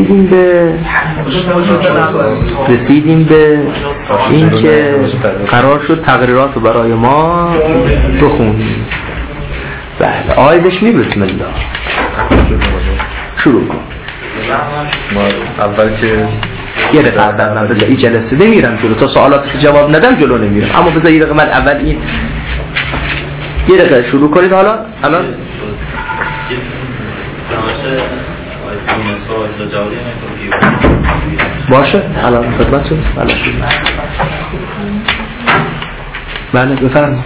رسیدیم به این که قرار شد تقریرات رو برای ما بخونیم. بله آیدش می بسم الله شروع کن. اول که یه دقیقه من بذار این جلسه نمیرم جلو تا سوالاتش جواب ندم جلو نمیرم، اما بذار یه دقیقه من اول این یه دقیقه شروع کنید. حالا الان باشه الان خدمت شد. بله بفرمایید.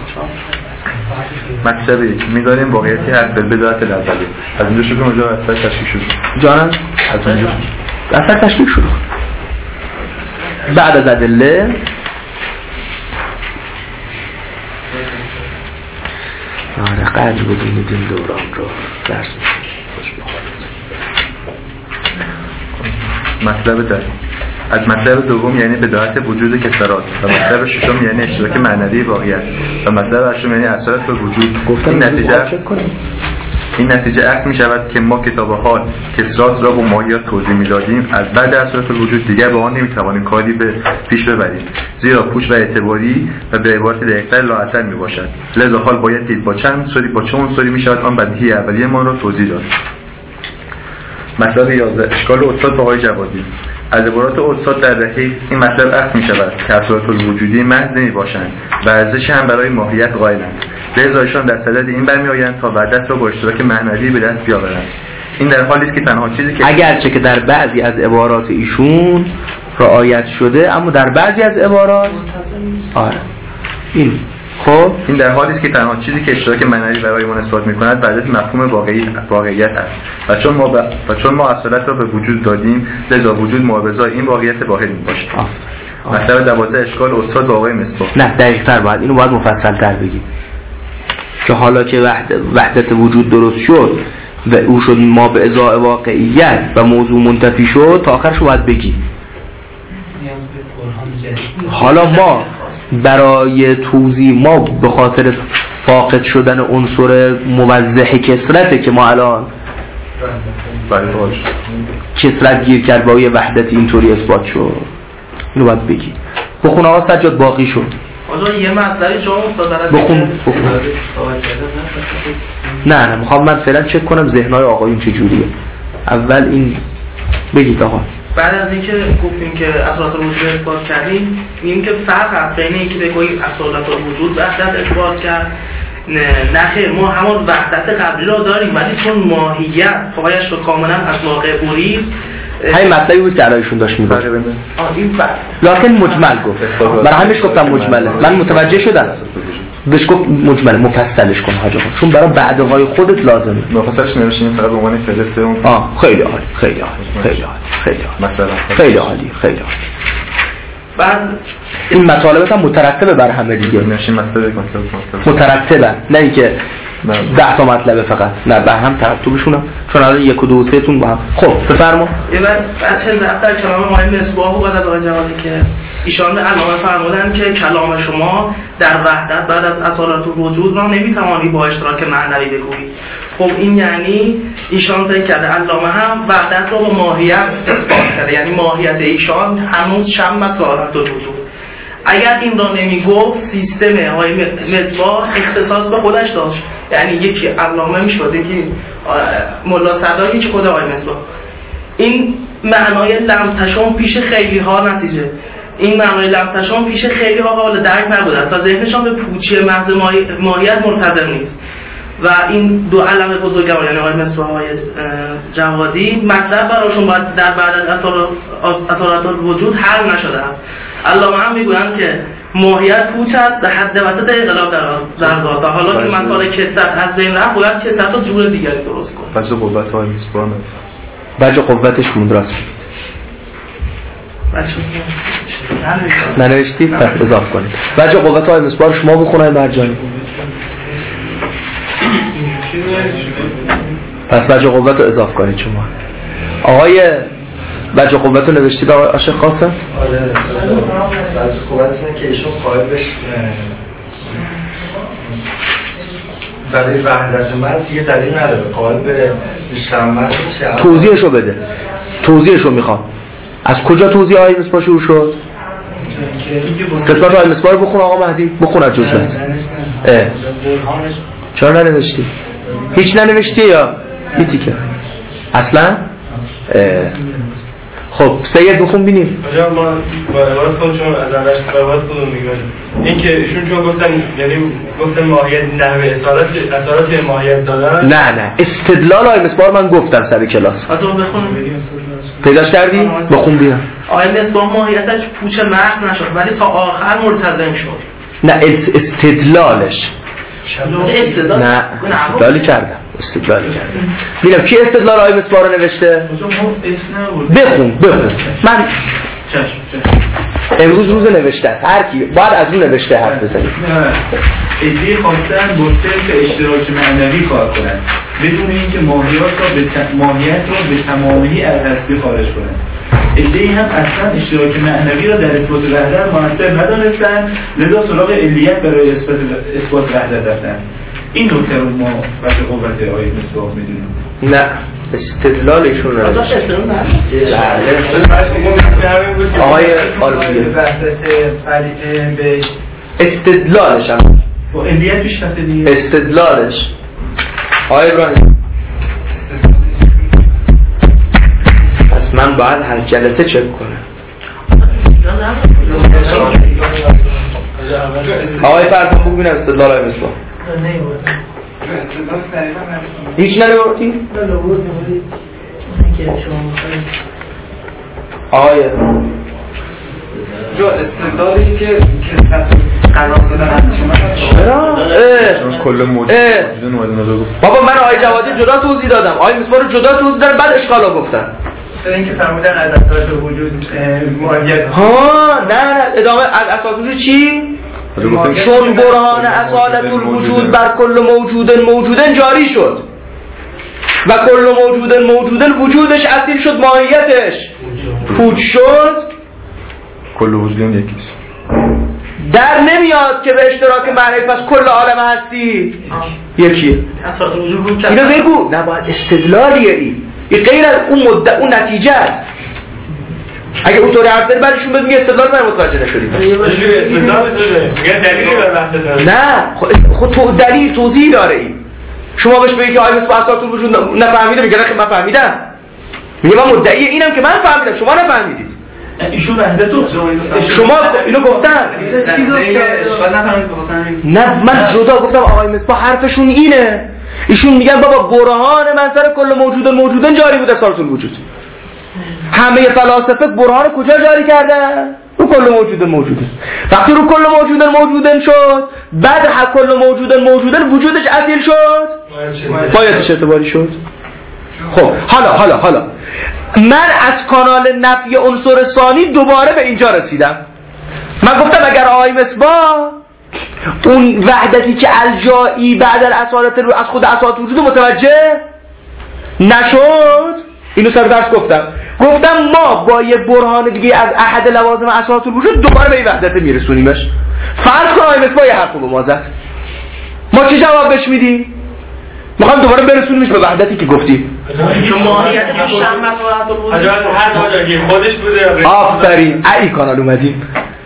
مطلب یک می‌داریم واقعیتی هست به بداعت لفظی از اینجا شروع اونجا اصلا تشکیل شد جانم از اونجا اصلا تشکیل شد بعد از ادله آره قدر بدونید این دوران رو درس مطلب در از مطلب دوم یعنی بداعت وجود کسرات و مطلب ششم یعنی اشتراک معنوی واقعیت و مطلب هشتم یعنی اثرات به وجود. این نتیجه عکس می شود که ما کتاب حال کسرات را با ماهیت توضیح می دادیم، از بعد اثرات الوجود دیگر با آن نمی توانیم کاری به پیش ببریم، زیرا پوچ و اعتباری و به عبارت دقیق‌تر لااثر می باشد. لذا حال باید دید با چه عنصری می شود آن بدیهی اولیه ما را توضیح داد. مطلب 11 اشکال استاد بهای جوادی. از عبارات استاد در دقیق این مطلب عکس می شود که اثرات الوجودی محض نمی باشند و ارزش هم برای ماهیت قائلند، لذا ایشان در صدد این برمی آیند تا وحدت را با اشتراک معنوی به دست بیاورند. این در حالی است که تنها چیزی که اگرچه که در بعضی از عبارات ایشون رعایت شده اما در بعضی از عبارات آره خب این در حالی است که تنها چیزی که اشتراک معنوی برای ما اثبات می‌کند وحدت مفهوم واقعیت است و چون ما اصالت را به وجود دادیم لذا وجود معاوضای این واقعیت واحد میباشد. مطلب 12 اشکال استاد با آقای مصباح. نه دقیق‌تر باید اینو باید مفصل‌تر بگیم که حالا که وحدت وجود درست شد و او شد ما به ازای واقعیت و موضوع منتفی شد تا آخرش رو باید بگیم. حالا ما برای توضیح ما به خاطر فاقد شدن عنصر موضح کسرته که ما الان کسرت گیر کرد با یه وحدت اینطوری اثبات شد. اینو باید بگی. بخون آقا سجاد باقی شد. آقا یه مطلبی شما استاد بخون. نه میخوام من فعلا چک کنم ذهنای آقایون چجوریه. اول این بگید آقا. بعد از اینکه گفتیم که اصالت الوجود اثبات کردیم میگیم که فرق هست بین اینکه بگوییم اصالت الوجود وحدت اثبات کرد نه ما همون وحدت قبلی رو داریم ولی چون ماهیت پایش رو کاملا از واقع برید همین مطلبی بود که علایشون داشت میگفت این فرق لکن مجمل گفت برای همش گفتم مجمله من متوجه شدم بهش گفت مجمله مفصلش کن حاجا چون برای بعدهای خودت لازمه مفصلش نمیشین فقط به عنوان فهرست اون خیلی عالی خیلی عالی خیلی عالی مثلا خیلی عالی خیلی عالی بعد این مطالبات هم مترتبه بر همه دیگه نشین مطلب مترتبه نه اینکه 10 تا مطلبه فقط نه به هم ترتیبشون چون الان 1 و 2 و 3 تون با هم. خب بفرما یه بچه در کلام آقای مصباح و بعد از آقای جوادی که ایشان علامه فرمودن که کلام شما در وحدت بعد از اصالت وجود را نمیتوانی با اشتراک معنوی بگویید. خب این یعنی ایشان فکر کرده علامه هم وحدت را با ماهیت اثبات کرده، یعنی ماهیت ایشان هنوز شم اصالت وجود. اگر این را نمیگفت سیستم آقای مصباح اختصاص به خودش داشت، یعنی یکی علامه میشد یکی ملا صدر یکی خود آقای مصباح. این معنای لمتشون پیش خیلی ها نتیجه این معنای لمتشون پیش خیلی ها قابل درک نبوده است و ذهنشان به پوچی محض ماهیت منتظر نیست و این دو علم بزرگوار یعنی آقای مصباح و آقای جوادی مطلب براشون باید در بعد از اصالت الوجود حل نشده است. علامه هم میگویند که ماهیت پوچ است به حد وسط انقلاب در ذات و حالا که مسائل کثرت از بین رفت باید کثرت رو جور دیگری درست کنه. بچه قوت های مصباح بچه قوتش بود راست ننوشتید پس اضافه کنید. بچه قوت های مصباح شما بخونید مرجانی پس بچه قوت رو اضافه کنید شما. آقای بچه قوت رو نوشتید آقای عاشق قاسم؟ آره بچه قوت اینه که ایشون قائل بهش برای وحدت مرز یه دلیل نداره قائل به بیشتر مرز توضیحشو بده. توضیحشو میخوام. از کجا توضیح آیه مصباح شروع شد؟ قسمت آیه مصباح رو بخون آقا مهدی، بخون از جزوت. چرا ننوشتی؟ هیچ ننوشتی یا هیچی که اصلا؟ خب سید بخون بینیم. آجا ما با عبارت خودشون از اولش عبارت خودمون میگن این که ایشون چون گفتن یعنی گفتن ماهیت نحوه اثرات ماهیت دادن. نه استدلال آیه مصباح من گفتم سر کلاس. آجا بخونم پیداش کردی؟ بخون بینم. آیه مصباح ماهیتش پوچ محض نشد ولی تا آخر ملتزم شد. نه استدلالش نه استدلالی کردم ببینم کی استدلال آیه مصباح رو نوشته؟ بخون من امروز روز نوشته است، هر کی باید از اون نوشته حرف بزنه. ایده خواستن با صرف اشتراک معنوی کار کنن بدون اینکه ماهیت رو به تمامی از هستی خارج کنن. ایده هم اصلا اشتراک معنوی را در اثبات وحدت موثر ندانستن، لذا سراغ علیت برای اثبات وحدت رفتن. این نکته رو ما وقت قوت آیه مصباح میدونیم. نه استدلالشون رو آقای آلویه استدلالش هم با علیت پیش رفته دیگه. استدلالش آقای ابراهیم پس من باید هر جلسه چک کنم. آقای فرزان بگو بینم استدلال آقای مصباح. هیچ ننوردی؟ آقای جو استدلالی که قرار دادن چرا؟ کل موجود بابا من آقای جوادی جدا توضیح دادم، آقای مصباح رو جدا توضیح دادم، بعد اشکالا گفتم. اینکه فرمودن از اثرات وجود ماهیت نه ادامه از اساس وجود چی؟ چون برهان اصالت الوجود بر کل موجودن جاری شد و کل موجودن وجودش اصیل شد، ماهیتش پوچ شد، کل وجودن یکیست. در نمیاد که به اشتراک معنوی پس کل عالم هستی یکیه. اینو بگو. نباید استدلالیه این غیر از اون نتیجه است. اگه اونطوری حرف داری بعدشون بهت میگه استدلال من متوجه نشدید. نه خود تو دلیل توضیح داره این. شما بهش بگید که آیه مصباح اثرات الوجود نفهمیده، میگه من فهمیدم. میگه من مدعی اینم که من فهمیدم شما نفهمیدید. ایشون وحدتو شما اینو گفتن. نه من جدا گفتم آقای مصباح حرفشون اینه. ایشون میگن بابا برهان من سر کل موجودن جاری بود اثرات الوجود. همه فلاسفه برهان کجا جاری کردن؟ رو کل موجودن. وقتی رو کل موجودن شد، بعد هر کل موجودن وجودش اصیل شد، ماهیتش اعتباری شد. خب حالا من از کانال نفی عنصر ثانی دوباره به اینجا رسیدم. من گفتم اگر آقای مصباح اون وحدتی که الجایی بعد الاصالت رو از خود اصالت وجود متوجه نشد، اینو سر درس گفتم ما با یه برهان دیگه از احد لوازم اصالت الوجود دوباره به این وحدت میرسونیمش. فرض کن آقای مصباح یه حرفو به ما زد، ما چه جواب بهش میدیم؟ میخوام دوباره برسونیمش به وحدتی که گفتیم. چون ماهیتش شمت هر خودش بوده. آفرین ای کانال اومدیم.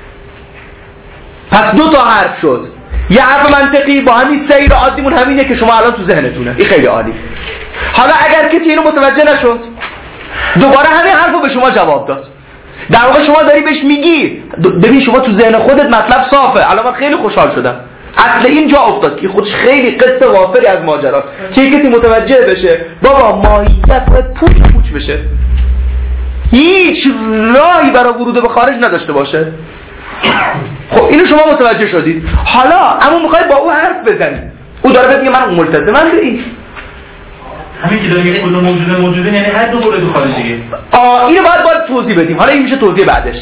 پس دو تا حرف شد. یه حرف منطقی با همین سیر عادیمون همینه که شما الان تو ذهنتونه. این خیلی عالی. حالا اگر کسی اینو متوجه نشد، دوباره همین حرفو به شما جواب داد. در واقع شما داری بهش میگی ببین شما تو ذهن خودت مطلب صافه. الان من خیلی خوشحال شدم. اصل این جا افتاد که خودش خیلی قصه وافری از ماجراست که کسی متوجه بشه بابا ماهیت باید پوچ بشه، هیچ راهی برای ورود به خارج نداشته باشه. خب اینو شما متوجه شدید. حالا اما میخواید با او حرف بزنید، او داره بهت میگه من ملتزمم به این. همین که داره میگه کل موجوده یعنی هر دو مورد خارج دیگه. اینو باید توضیح بدیم. حالا این میشه توضیح بعدش.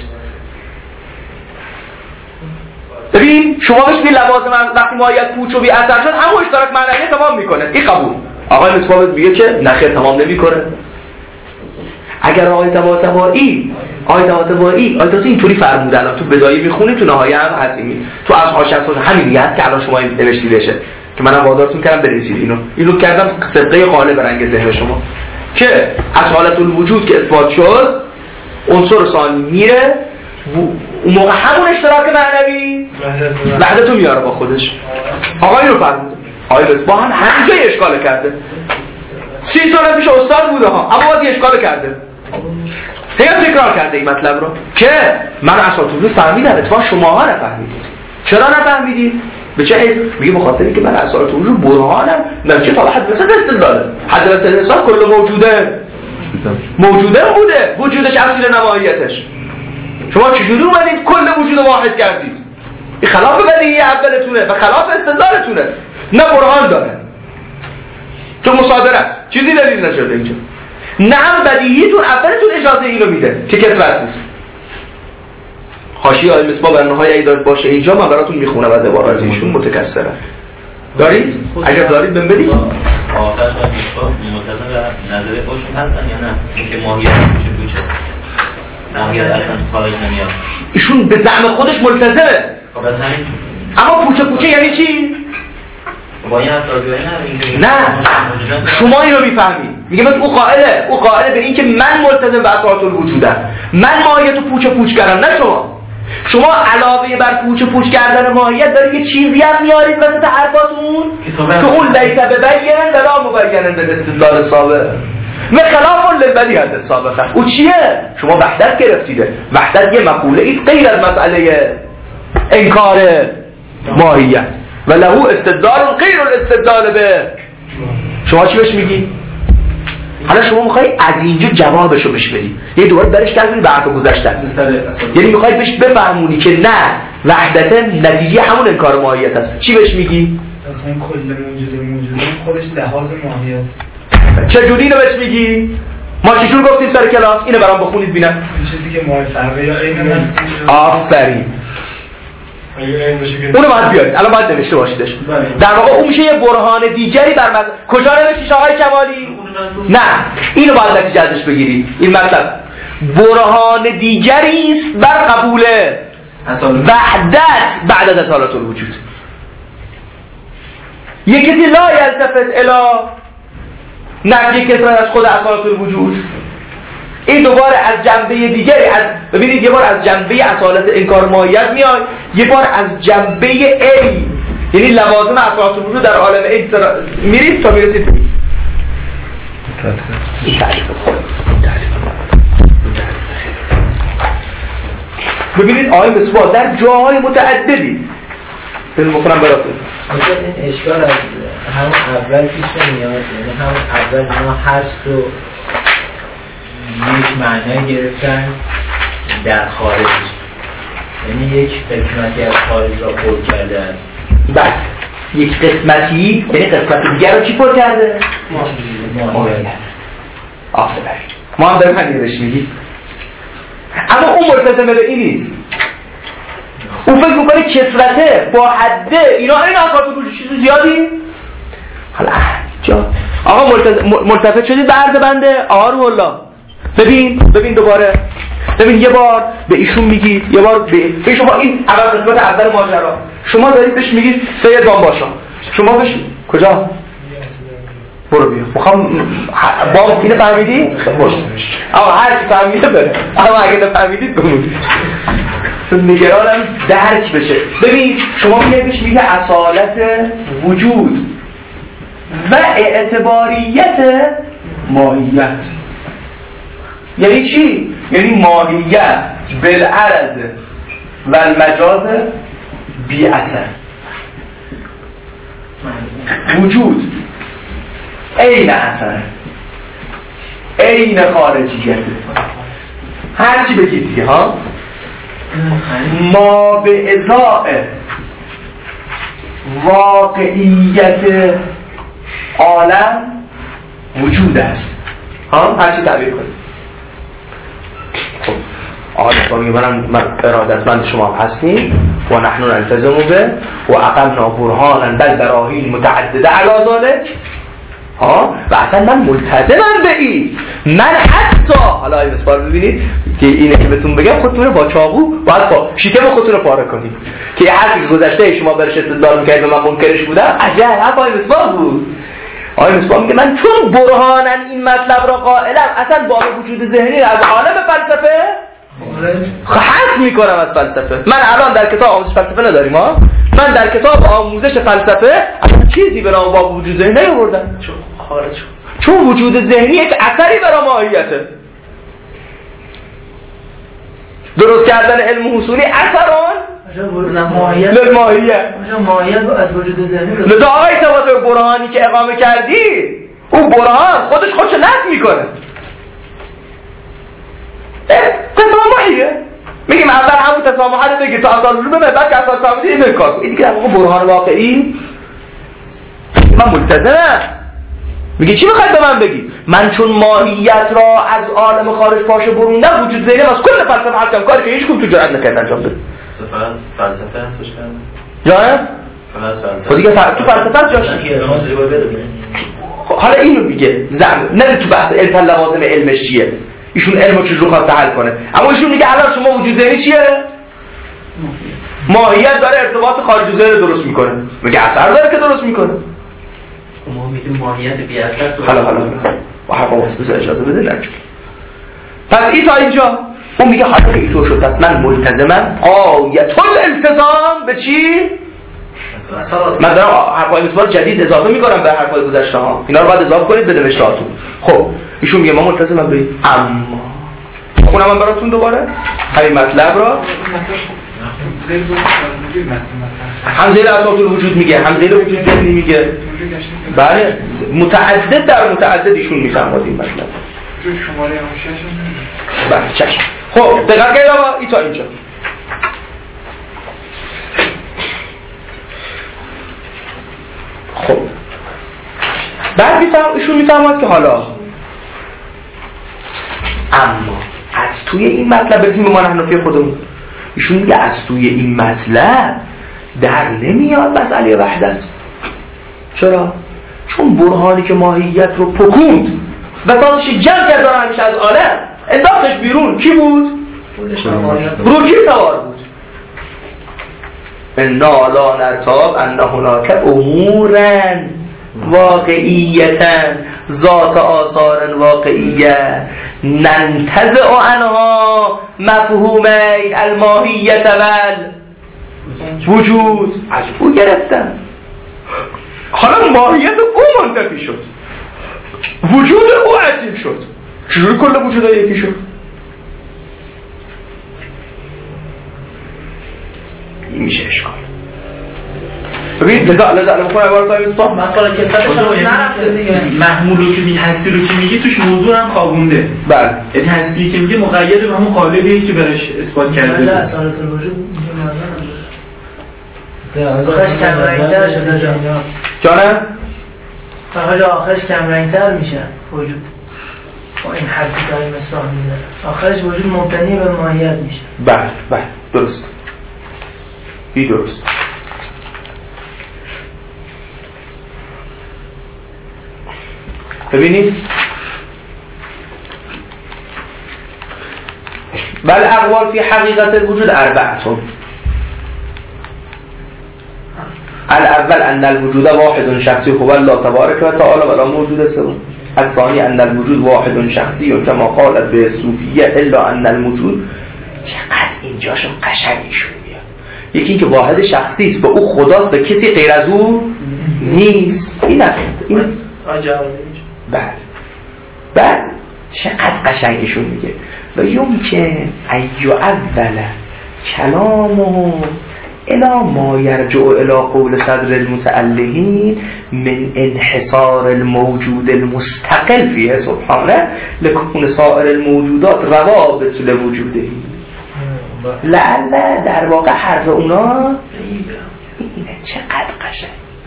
ببین شما بهش میگی لوازم وقتی ماهیت پوچ و بی اثر شد همون اشتراک معنوی تمام میکنه. این قبول. آقای مصباح میگه که نخیر تمام نمیکنه. اگر آقای طباطبایی اینطوری فرموده، الان تو بدایه میخونی تو نهایه هم هست این تو از حاشیه همین دیگه هست که الان شما نوشتی بشه که منم وادارتون کردم بنویسید. اینو کردم صدقه قالب رنگ ذهن شما. که اصالت الوجود که اثبات شد عنصر ثانی میره اون موقع همون اشتراک معنوی وحدتو میاره با خودش. آقای رو فرموده آقای با هم همینجا اشکال کرده 30 سال پیش استاد بوده ها اما باید اشکال کرده هی تکرار کرده این مطلب رو که من اساطیری فهمیدم اتفاق شماها نفهمیدید. چرا نفهمیدید؟ به چه حیث؟ میگه بخاطر اینکه من اساطیری رو برهانم نمیشه تا حد رسد استدلاله حضرت انسان کل موجوده بوده وجودش اصل نماییتش. شما چجوری اومدید کل وجود واحد کردید؟ این خلاف بدیهی اولتونه و خلاف استدلالتونه. نه برهان داره چون مصادره است چیزی دلیل نشده اینجا. نه هم بدیهیتون اولتون اجازه اینو میده که کثرت نیست. حاشیه آقای مصباح برنامه‌های اگه دارید باشه اینجا من براتون میخونم از عبارات ایشون متکثره. دارید؟ اگر دارید بهم بدید. آخرش مصباح متضمن نظر خودشون هستن یا نه؟ اینکه ماهیت چه ماهیت اصلا خارج نمیاد. ایشون به زعم خودش ملتزمه. اما پوچه یعنی چی؟ نه شما اینو میفهمید. میگه بس او قائله به این که من ملتزم به اساس الوجودم، من ماهیت رو پوچ کردم. نه شما علاوه بر پوچ کردن ماهیت دارید یه چیزی هم میارید وسط حرفاتون که اون لیس ببینن ولا مبینن به استدلال سابق و خلاف للبدیهه السابقه. او چیه؟ شما وحدت گرفتیده. وحدت یه مقوله ای غیر از مسئله انکار ماهیت و له استدلال غیر الاستدلال به. شما چی بهش میگی؟ حالا شما میخوای از اینجا جوابشو بهش بدی یه دوباره برش کردی به حرف گذشته، یعنی میخوای بهش بفهمونی که نه وحدت نتیجه همون انکار ماهیت است. چی بهش میگی؟ اصلا کل موجود خودش لحاظ ماهیت. چجوری اینو بهش میگی؟ ما چجور گفتیم سر کلاس؟ اینو برام بخونید ببینم. این چیزی که موافقه یا عین من. آفرین. اونو باید بیارید. الان باید نوشته باشیدش. در واقع اون میشه یه برهان دیگری بر مطلب. کجا نوشتیش آقای کمالی؟ نه اینو باید نتیجه ازش بگیرید. این مطلب برهان دیگری است بر قبول وحدت بعد از اصالت الوجود. یکی لا یلتفت الی نفی کثرت از خود اصالت الوجود. این دوباره از جنبه دیگری ببینید، یه بار از جنبه اصالت انکار ماهیت میاد، یه بار از جنبه ای، یعنی لوازم اصالت الوجود در عالم ای میرید تا میرسید. ببینید آقای مصباح در جاهای متعددی بکنم براتون این اشکال از همون اول پیش میاد، یعنی همون اول ما هست رو یک معنی گرفتن در خارج، یعنی یک قسمتی از خارج را پر کرده است. بله یک قسمتی، یعنی قسمت دیگر رو چی پر کرده؟ ماهیت. آفرین. ما هم داریم همین روش میگیم. اما اون ملتزمه به این نیست. اون فکر میکنه کثرته با حده اینا این اصالت الوجود چیز زیادی؟ حالا جا آقا ملتفت شدید به عرض بنده آقا والله. ببین دوباره ببین، یه بار به ایشون میگید، یه بار به شما این اول قسمت اول ماجرا شما دارید بهش میگید سید بامباشا، شما بهش کجا؟ برو بیا میخوام بام اینو فهمیدی؟ باشه اما هر کی فهمیده بره، اما اگه نفهمیدید بمونید نگرانم درک بشه. ببین شما میگیش میگه اصالت وجود و اعتباریت ماهیت. یعنی چی؟ یعنی ماهیت بالعرض و المجاز بی اثر. وجود عین اثر، عین خارجیت، هر چی بگید دیگه ها. ما به ازاء واقعیت عالم وجود است ها، هر چی تعبیر کنید. خب آقای من ارادتمند شما هستیم و نحن نلتزم به و اقمنا برهانا بل براهین متعدده علی ذلک ها، و اصلا من ملتزمم به این. من حتی حالا این مصباح ببینید که اینه که بهتون بگم خودتون رو با چاقو باید با شکم خودتون رو پاره کنید که هر چیزی گذشته شما برش استدلال می‌کردید و من منکرش بودم عجب حرف آقای مصباح بود. آقای مصباح میگه من چون برهانن این مطلب را قائلم اصلا باب وجود ذهنی را از عالم فلسفه حذف میکنم از فلسفه. من الان در کتاب آموزش فلسفه نداریم ها، من در کتاب آموزش فلسفه اصلا چیزی به نام باب وجود ذهنی نیاوردم، چون وجود ذهنی یک اثری برای ماهیته. درست کردن علم حصولی اثران للماهیه، ماهیت از وجود ذهنی. لذا آقای ثبات برهانی که اقامه کردی، اون برهان خودش نفی میکنه تسامحیه. میگیم اول همون تسامحه رو بگی تا اصال علومه، بعد که اصال تعاملی این کار این دیگه همون برهان واقعی من ملتزمم. میگه چی میخواید به من بگی؟ من چون ماهیت را از عالم خارج پاشه بروندم، وجود ذهنی از کل فلسفه حکم کاری که هیچ کدوم تو جرأت نکرد انجام بده. فلسفه هستش کنم جانم؟ خب دیگه تو فلسفه جاش حالا اینو میگه نه تو بحث علم لوازم علمش چیه، ایشون علمو چجوری خواسته حل کنه، اما ایشون میگه الان شما وجود ذهنی چیه؟ ماهیت داره ارتباط خارج ذهن درست میکنه، میگه اثر داره که درست میکنه. ما میگیم ماهیت بی اثر تو حالا با حرفا واسه اجازه بده نگو. پس این تا اینجا اون میگه حالا که اینطور شد پس من ملتزمم آیت الالتزام به چی؟ من دارم حرفای مثبت جدید اضافه میکنم به حرفای گذشته ها، اینا رو باید اضافه کنید به نوشتهاتون. خب ایشون میگه ما ملتزمم به اما خونم من براتون دوباره همین مطلب را هم زیر اساس الوجود میگه، هم زیر وجود ذهنی میگه. بله متعدد در متعدد ایشون میفهمد این مطلب. شماره 6 بله چشم. خب دقیقاً گیرا ای تا اینجا. خب بعد ایشون میفهمد که حالا اما از توی این مطلب برسیم به ما حنفی خودمون. ایشون میگه از توی این مطلب در نمیاد مسئله وحدت. چرا؟ چون برهانی که ماهیت رو پکوند و تازش جمع کرد داره همیشه از عالم انداختش بیرون کی بود؟ رو کی سوار بود؟ انا لا نرتاب ان هناک امورا واقعیتا ذات آثار واقعیه ننتزع عنها مفهوم الماهیت والوجود. از او گرفتن حالا ماهیت او منتفی شد، وجود او عطیل شد. چجوری کل وجود ها یکی شد؟ این میشه اشکال. ببینید لذا بکنه عبارت های مصباح مثلا که محمولو که هستی رو که میگه توش موضوع هم خوابونده. بله یعنی هستی که میگه مقید به همون قالبیه که براش اثبات کرده بود. اصالت الوجود آخرش کمرنگتر شده جانم؟ آخرش کمرنگتر میشه وجود با این حرفی که این مصباح میزنه. آخرش وجود مبتنی به ماهیت میشه. بله درست. این درست. ببینید بل اقوال فی حقیقت الوجود اربعتون. الاول ان الوجود واحد شخصی هو الله تبارک و تعالی ولا موجود سوم. الثانی ان الوجود واحد شخصی كما قالت به صوفیه الا ان الوجود. چقدر اینجاشون قشنگی شد. یکی که واحد شخصی است، به او خداست و کسی غیر از او نیست. این بعد چقدر قشنگشون میگه و یمکن ایو اول کلامه الا ما یرجع الى قول صدر المتألهین من انحصار الموجود المستقل فیه سبحانه لکون سائر الموجودات روابط لوجوده. لعله در واقع حرف اونا اینه. چقدر قشنگ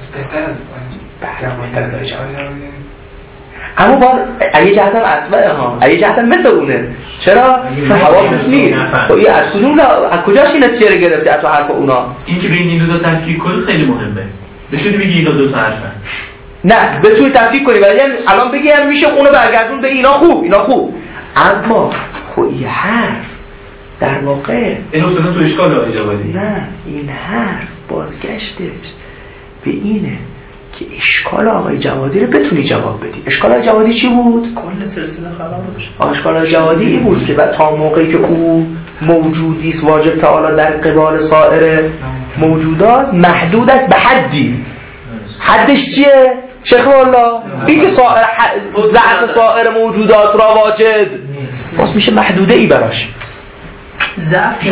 اما باز اگه جهت هم اصبعه ها، اگه جهت هم مثل اونه. چرا؟ حواسش نیست. خب از کدوم از کجاش این نتیجه رو گرفتی از تو حرف اونا؟ این که بین این دو تا تفکیک کنی خیلی مهمه. بتونی بگی اینا دو تا حرفن. نه بتونی تفکیک کنی ولی الان بگی میشه اونو برگردون به اینا خوب اما خب این حرف در واقع اینو اصلا تو اشکال داره جوابی. نه این حرف بازگشتش به اینه که اشکال آقای جوادی رو بتونی جواب بدی. اشکال آقای جوادی چی بود؟ کل سلسله خبر اشکال آقای جوادی این بود که بعد تا موقعی که او موجودیست واجب تعالی در قبال سایر موجودات محدود است به حدی. حدش چیه؟ شیخ الله این که ضعف سایر موجودات را واجد باز میشه محدوده ای براش. ضعف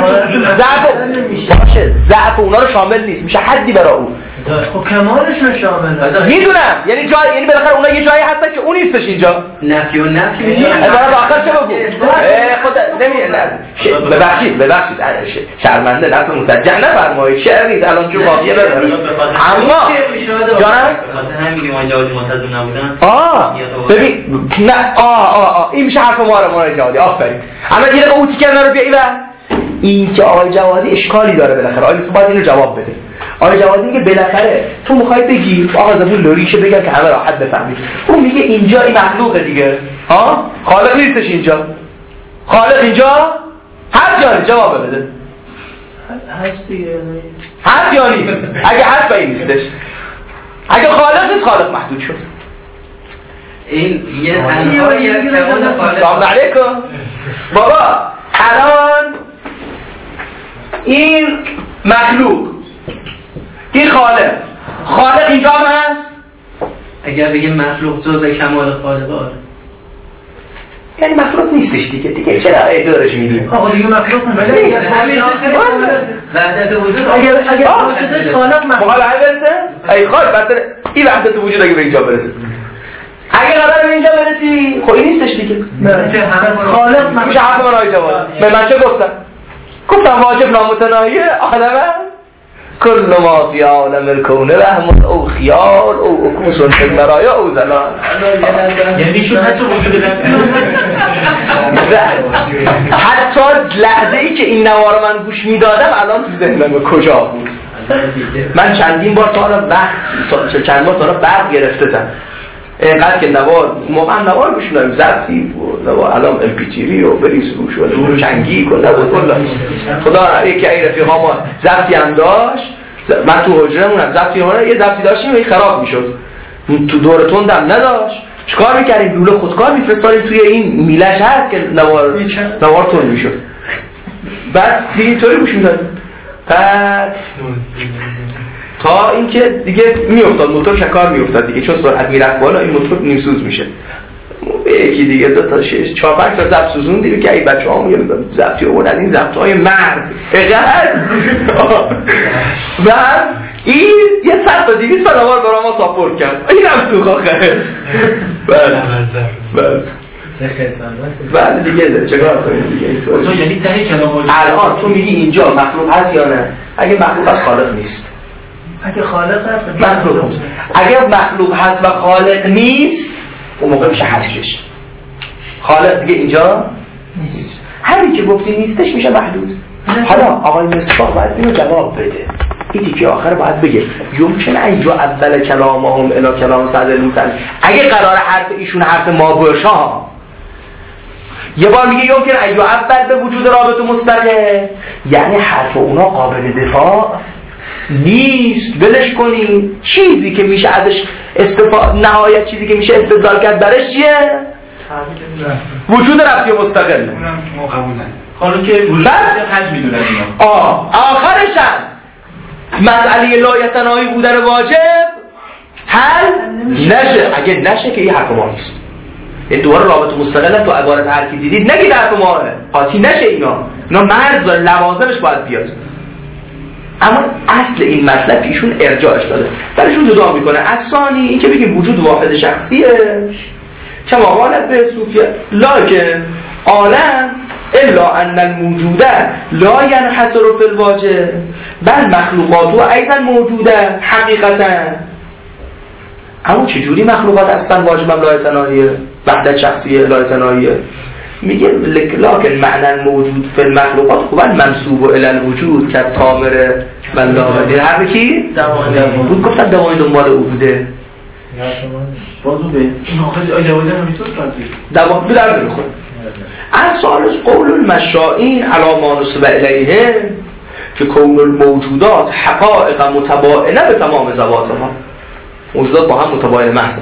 ضعف اونا رو شامل نیست، میشه حدی برای اون. خب کمالشون شامل میدونم، یعنی بالاخره اونا یه جایی هستن که اون نیستش اینجا. نفی و نفی برای آخر چه بگو؟ خود نمیدونم. ببخشید شرمنده نفی مسجع نفرمایید، شعر نیست الان چون واقعیه بداره. اما جانم همین ما جوادی ملتزم نبودن. ببین نه این میشه حرف ما رو آقای جوادی. آفرین. اما دیگه اون تیکر رو بیایی این که آقای جوادی اشکالی داره بالاخره. آقای باید اینو جواب بده. آقای جوادی میگه بالاخره تو میخوای بگی آقا زبون لوریشه بگن که همه راحت بفهمید. اون میگه اینجا این مخلوقه دیگه. خالق نیستش اینجا. خالق اینجا هست یا نیست؟ جواب بده. هست دیگه. هست یا نیست؟ اگه هست این نیستش. اگه خالق نیست خالق محدود شد. این یه انهایی از کمال خالق. سلام علیکم. بابا الان این مخلوق این خالق اینجا هم هست. اگر بگیم مخلوق جزء کمال خالقه آره، یعنی مخلوق نیستش دیگه چرا دارش میدیم؟ آقا دیگه مخلوق همین وحدت وجود. اگر وجودش خالق مخلوق حالا برسه ای خواهد مثلا این وحدت وجود اگه به اینجا برسه، اگه قرار به اینجا برسی خب این نیستش دیگه. خالق میشه حرف من آقای جواد. من چه گفتم واجب نامتناهیه آدمه کل ما فی عالم الکونه رحمت او خیال او اکوسون فی المرایا او زلال. یعنی شون حتی وجود حتی لحظه ای که این نوار من گوش میدادم الان تو ذهنم کجا بود. من چندین بار تا حالا برق گرفتم اینقدر که نوار موقع نوار گوش میدم ضبطی و نوار الان امپیتیری و بریز روش و نور چنگی کن نبود. خدا یکی این رفیقا ما ضبطی هم داشت، من تو حجره مونم ضبطی ما یه ضبطی داشتیم و خراب میشد تو دور تندم نداشت. چیکار میکردیم؟ لوله خودکار میفرستادیم توی این میلش هست که نوار تون میشد. بعد دیگه اینطوری گوش میدادیم تا اینکه دیگه میافتاد موتور شکار میافتاد دیگه، چون سرعت میرفت بالا این موتور نیمسوز میشه. یکی دیگه 2 تا 6 4 5 تا ضبط سوزوندیم که این بچه‌ها میگن ضبطی آوردن این ضبط‌های مرد اقل و این یه 100 تا 200 تا نوار برای ما ساپورت کرد. اینم تو آخره بله دیگه چیکار کنیم دیگه. تو یعنی ته کلام الان تو میگی اینجا مخلوق هست یا نه؟ اگه مخلوق هست خالق نیست. اگه خالق هست مخلوق هست. اگر مخلوق هست و خالق نیست اون موقع میشه حذفش. خالق دیگه اینجا نیست. همین که گفتی نیستش میشه محدود. حالا آقای مصباح باید اینو جواب بده. این دیگه آخر باید بگه یمکن اینجا اول کلامهم الی کلام صدر المثل. اگه قرار حرف ایشون حرف ما باشه یه بار میگه یمکن اینجا اول به وجود رابط مستقل، یعنی حرف اونا قابل دفاع نیست. ولش کنیم. چیزی که میشه ازش استفاده نهایت چیزی که میشه استدلال کرد برش چیه؟ وجود ربطی مستقل. اونم ما قبول نداریم. حالا که وجود حج میدونن اینا. آخرش هم مسئله لایتناهی بودن واجب حل نشه. اگه نشه که این حرف ما نیست. این دوباره رابط مستقل تو عبارت هر کی دیدید نگید حرف ما قاطی نشه. اینا مرز و لوازمش باید بیاد. اما اصل این مطلب ایشون ارجاعش داده درشون جدا میکنه. اصانی این که بگیم وجود واحد شخصیه کما قالت به صوفیه لکن عالم الا ان الموجوده لا ينحصر في الواجب بل مخلوقات ایضا موجوده حقیقتا. اما چجوری مخلوقات اصلا واجبم لایتناهیه وحدت شخصیه لایتناهیه؟ میگه لکن معنی موجود فی المخلوقات خوبا منصوب الی الوجود که تامر بندامدی هر کی بود گفتن دوای دنبال او بوده. بازو به این آخر اجازه نمیتونه دوام به در نمیخوره. از سالش قول المشائین علی ما نسب الیه که کون الموجودات حقائق متباینه به تمام ذواتها. موجودات با هم متباین محض.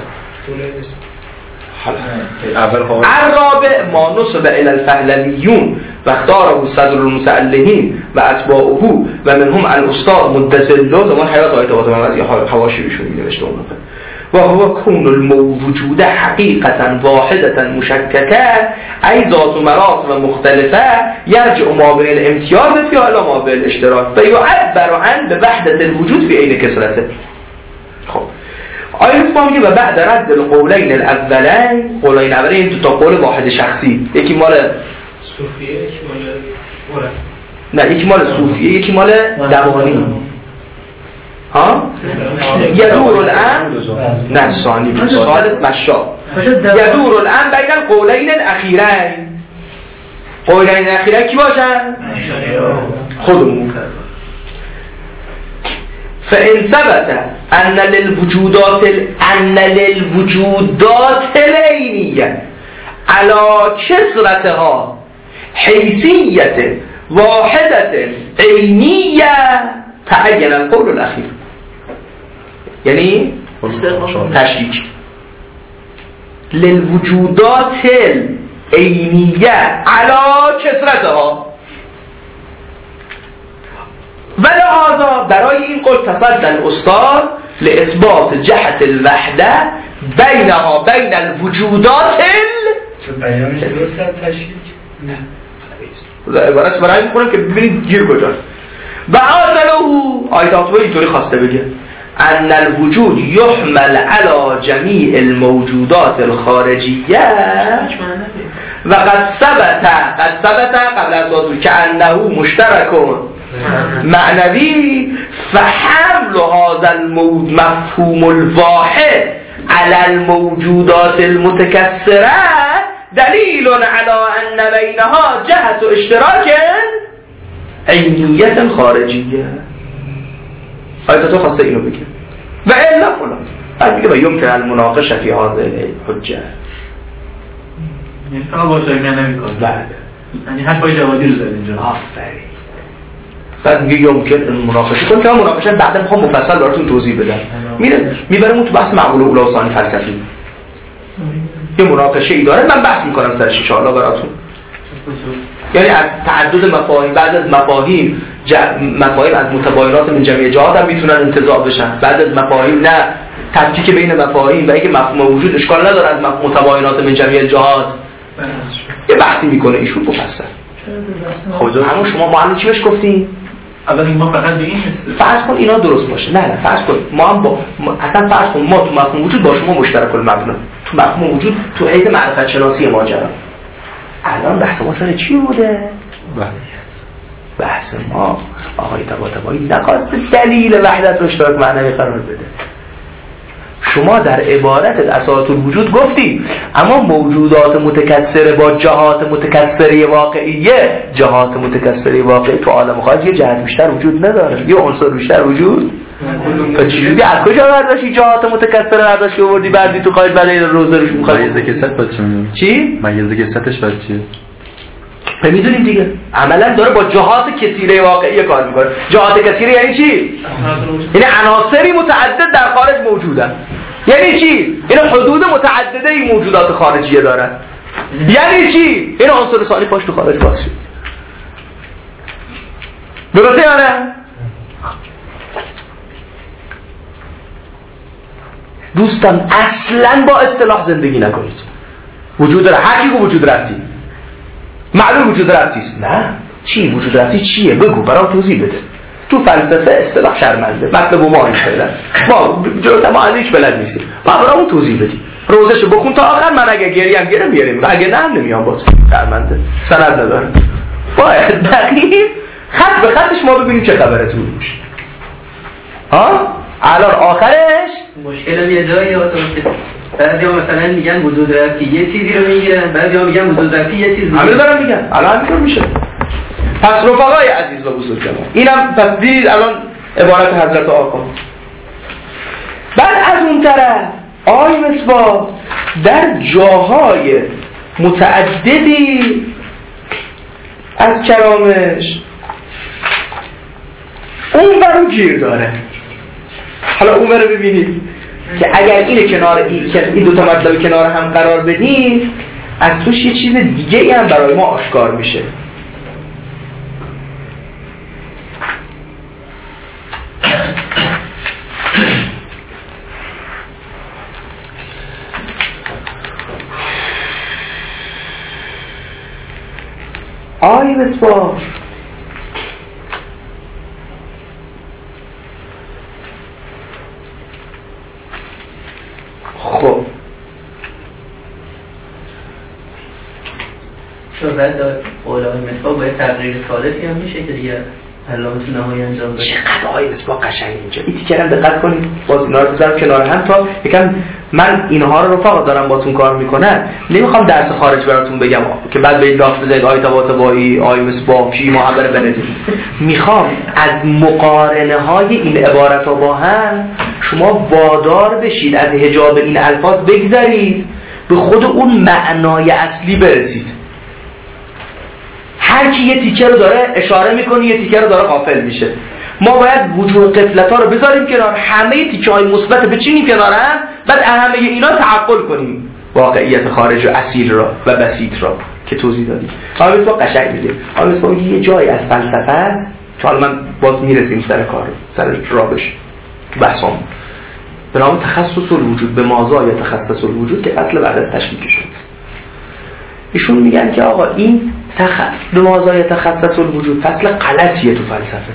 الرابع ما نسب الى الفهلویون و اختاره صدر المتألهین و اتباعه و منهم الاستاد مدثله زمان حیات آیت محمد یا حواشی بهشون نوشته اون موقع و هو کون الموجود حقیقتا واحدتا مشککه ای ذات و مراتب مختلفه یرجع ما بین الامتیاز فی الی ما بین الاشتراک و یعبر عن به وحدت الوجود فی عین کثرته. خب آیت فهمی و بعد رد القولین الاولین، قولین اولین دو تا قول واحد شخصی، یکی مال صوفیه یکی مال نه یکی مال صوفیه یکی مال دوانی ها یدور الان نه ثانی سالت مشا یدور الان بین القولین الاخیرین. قولین الاخیرین کی باشن؟ خودمون. فإن ثبت أن للوجودات العينية على كثرتها حيثية واحدة عينية تعين القول الأخير. يعني تشريك للوجودات العينية على كثرتها ولهذا برای این قول تصدى الاستاد لاثبات جهت الوحده بینها بین الوجودات بیانش درست تشکیل نه عبارت برای میخونم که ببینید گیر کجاست. و آزله آیت آتوه اینطوری خواسته بگه ان الوجود يحمل على جميع الموجودات الخارجیه و قد ثبت قبل از آن که انه مشترک معنوی فحمل هذا المفهوم الواحد على الموجودات المتكسرة دليل على أن بينها جهة اشتراك عينية خارجية. آية تو خاصة إنه بكي وإلا فلا يمكن المناقشة في هذه الحجة. يعني فقط باشه معنوی کار بعد یعنی حرفای جوادی رو زد اینجا. آفرین. بعد میگه یمکن مناقشه کن که مناقشه بعدا میخوام مفصل براتون توضیح بدم. میبرم تو بحث معقول اولی و ثانی فلسفی. یه مناقشه ای داره من بحث میکنم سرش ان شاء الله براتون. یعنی از تعدد مفاهیم بعد از مفاهیم از متباینات من جمعی جهات هم میتونن انتزاع بشن. بعد از مفاهیم نه تفکیک بین مفاهیم و اینکه مفهوم وجود اشکال نداره از متباینات من جمعی جهات یه بحثی میکنه ایشون مفصل. همون شما معلم چی بهش گفتین؟ اول ما فقط به این فرض کن اینا درست باشه. نه فرض کن ما هم اصلا فرض کن ما تو مفهوم وجود با شما مشترک المبنا تو مفهوم وجود تو حیز معرفت شناسی ماجرا. الان بحث ما سر چی بوده؟ بحث ما آقای طباطبایی نخواست دلیل وحدت و اشتراک معنوی قرار بده. شما در عبارت اساس الوجود گفتی اما موجودات متکثره با جهات متکثره واقعیه، جهات متکثره واقعی تو عالم خارج یه جهت بیشتر وجود نداره، یه عنصر بیشتر وجود. چجوری از کجا برداشتی جهات متکثره برداشتی آوردی بعدی تو خارج برای روزه روش می‌خوای مایزه کست بچه چی؟ مایزه کستش بچه میدونیم دیگه عملا داره با جهات کثیره واقعی کار میکنه. جهات کثیره یعنی چی؟ یعنی عناصری متعدد در خارج موجودن. یعنی چی؟ این حدود متعدده ای موجودات خارجیه دارن. یعنی چی؟ این عنصر ثانی پاش تو خارج باشه. درسته یا نه؟ دوستان اصلا با اصطلاح زندگی نکنید. وجود داره هر کی گفت وجود رفتی معلوم وجود رفتیست. نه چی وجود رفتی چیه؟ بگو برام توضیح بده. تو فلسفه اصطلاح شرمنده مطلب ما این فعلا ما جلوتر ما از هیچ بلد نیستیم. برامون توضیح بدی روزشو بخون تا آخر. من اگه گریم بیاریم اگه نه هم نمیام باز شرمنده سند نداره. باید دقیق خط به خطش ما ببینیم چه خبره تو روش. ها الان آخرش مشکل یه جایی هست. بعضیا مثلا میگن وجود رفتی یه چیزی رو میگیرن، بعضیا میگن وجود رفتی یه چیز همه دارن میگن. الان همینطور میشه. پس رفقای عزیز و بزرگوار اینم پس دید الان عبارت حضرت آقا. بعد از اون طرف آی مصباح در جاهای متعددی از کرامش اون برو گیر داره. حالا اون برو ببینید که اگر این دو تا مطلب کنار هم قرار بدیم از توش یه چیز دیگه هم برای ما آشکار میشه. آی بسپار خب شاید قولای مصباح باید تغییر ثالثی هم میشه که دیگه علامه تو نهایی انجام بده. چقدر آی بسپار قشنگ اینجا این تیکرم دقت کنید، باز اینا رو بذارم کنار هم تا یکم من اینها رو رفاقا دارم باتون کار میکنم. نمیخوام درس خارج براتون بگم که بعد به لاف بزنید آی طباطبایی آی مصباح چی محبر بنزید. میخوام از مقارنه های این عبارت ها با هم شما وادار بشید از حجاب این الفاظ بگذارید به خود اون معنای اصلی برسید. هر کی یه تیکه رو داره اشاره میکنه یه تیکه رو داره غافل میشه. ما باید وجوه قفلت ها رو بذاریم کنار، همه تیکه های مثبت بچینیم کنار هم، بعد همه اینا تعقل کنیم واقعیت خارج و اصیل را و بسیط را که توضیح دادیم. حالا با قشنگ میگه حالا با یه جای از فلسفه که حالا من باز میرسیم سر کار سر رابش بحثم به نام تخصص الوجود به مازا یا تخصص الوجود که اصل بعد از تشکیل شد. ایشون میگن که آقا این به مازا یا تخصص الوجود فصل غلطیه تو فلسفه.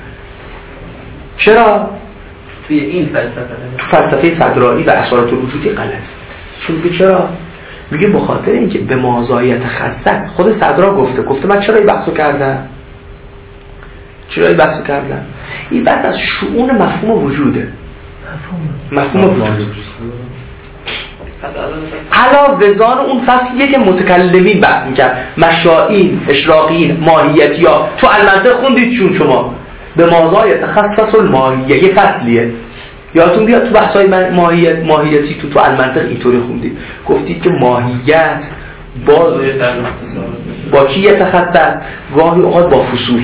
چرا؟ توی این فلسفه تو فلسفه صدرایی و اثرات الوجودی غلط. چون میگه چرا؟ میگه به خاطر اینکه به مازای تخصص خود صدرا گفته من چرا این بحثو کردم؟ این بحث از شؤون مفهوم وجوده. مفهوم وجود علاوه زان اون فصلیه که متکلمین بحث میکرد، مشائین، اشراقین، ماهیتیا. تو المنطق خوندید چون شما به مازای تخصص الماهیه یه فصلیه، یادتون بیاد تو بحثای ماهیتی تو المنطق اینطوری خوندید، گفتید که ماهیت با کی یتخصص؟ گاهی اوقات با فصول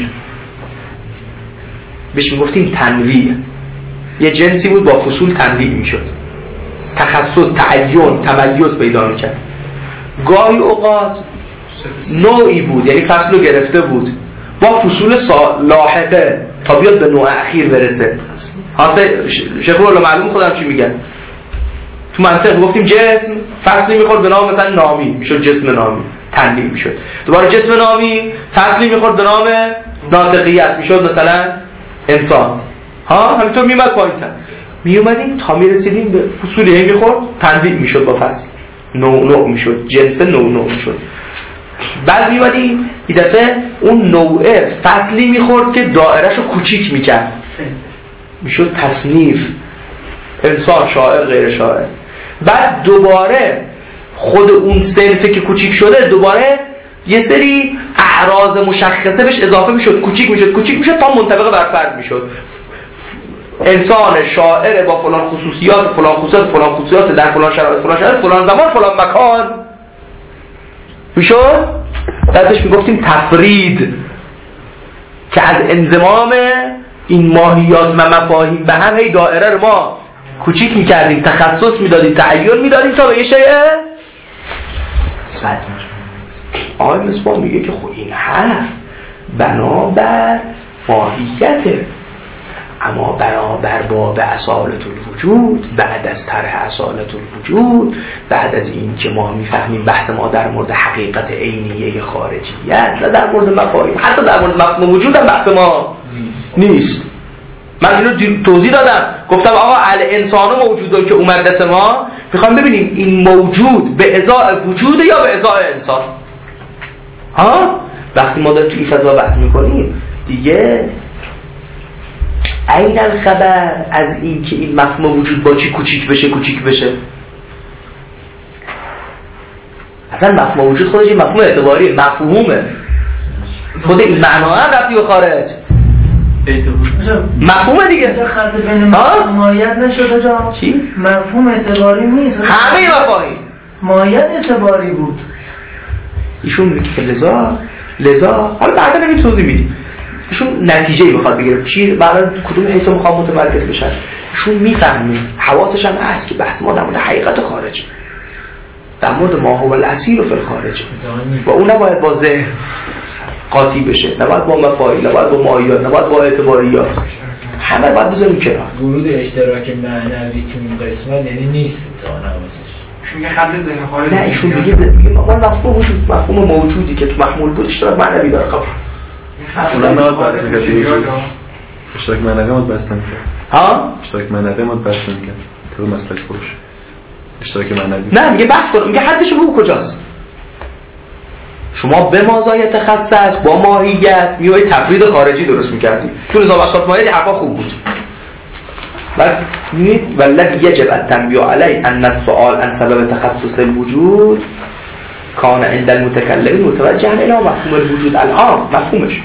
بهش میگفتیم تنویع. یه جنسی بود با فصول تنویع میشد، تخصص، تعین، تمیز پیدا میکرد. گاهی اوقات نوعی بود یعنی فصل رو گرفته بود با فصول لاحقه تا بیاد به نوع اخیر برسه. حاصل شیخ الله معلوم خودم چی میگن تو منطق گفتیم جسم فصلی میخورد به نام مثلا نامی میشد جسم نامی تنویع میشد، دوباره جسم نامی فصلی میخورد به نام ناطقیت میشد مثلا انسان. همینطور میمد پایین‌تر میومدیم تا میرسیدیم به فصولی میخورد تنویع میشد با فصل نوع میشد، جنس نوع میشد. بعد میومدیم این دفعه اون نوعه فصلی میخورد که دائرهشو کوچیک میکرد میشد تصنیف، انسان، شاعر، غیر شاعر. بعد دوباره خود اون صنفی که کوچیک شده دوباره یه سری اعراض مشخصه بهش اضافه میشد، کوچیک میشد تا منطبق بر فرد میشد. انسان شاعر با فلان خصوصیات در فلان شرایط فلان زمان فلان مکان میشد. بعدش میگفتیم تفرید که از انضمام این ماهیات و مفاهیم به هم هی دائره رو ما کوچیک میکردیم، تخصص میدادیم، تعین میدادیم تا به یه شیء صد. آقای مصباح میگه که خب این حرف بنابر ماهیته، اما بنابر باب اصالت الوجود، بعد از طرح اصالت الوجود، بعد از این که ما میفهمیم بحث ما در مورد حقیقت عینیه خارجیت و در مورد مفاهیم، حتی در مورد مفهوم وجود هم بحث ما نیست. من اینو توضیح دادم، گفتم آقا الانسان موجوده که اومد دست ما، میخوام ببینیم این موجود به ازای وجوده یا به ازای انسان. وقتی ما داریم تو این فضا بحث میکنیم دیگه عین الخبر از این که این مفهوم وجود با چی کوچیک بشه. اصلا مفهوم وجود خودش این مفهوم اعتباری مفهومه، خود این معنا هم رفتی به خارج مفهومه دیگه. خط بین ماهیت نشده جا چی؟ مفهوم اعتباری نیست، همه مفاهیم ماهیت اعتباری بود. ایشون میگه که لذا حالا بعدا نمی توضیح میدیم ایشون نتیجه‌ای میخواد بگیره چی برای کدوم حیث میخواد متمرکز بشن. ایشون میفهمه حواسش هم هست که بحث ما در مورد حقیقت خارج، در مورد ما هو الاسیر فی الخارج و اون نباید با ذهن قاطی بشه، نباید با مفاهیم، نباید با مایات، نباید با اعتباریات، همه باید بذاریم کنار. ورود اشتراک معنوی تو این قسمت یعنی نیست تا نوازش. ایشون میگه خط ذهن خارج. نه ایشون میگه ما مفهوم وجود، مفهوم موجودی که تو محمول بود اشتراک معنوی داره. خب اصلا نهاد بحث می‌کنه اشتراک معنوی ما بحث نمی‌کنه. ها؟ اشتراک معنوی ما بحث نمی‌کنه. تو مسئله فروش. اشتراک معنوی. نه میگه بحث کن، میگه حدش رو کجاست؟ شما به مازای تخصص با ماهیت میوه تفرید خارجی درست می‌کردی. تو نظام اساس ماهیت حرفا خوب بود. بعد می‌بینید والذی یجب التنبیه علیه ان السؤال عن سبب تخصص الوجود کان عند المتکلم متوجه الی مفهوم الوجود الان مفهومش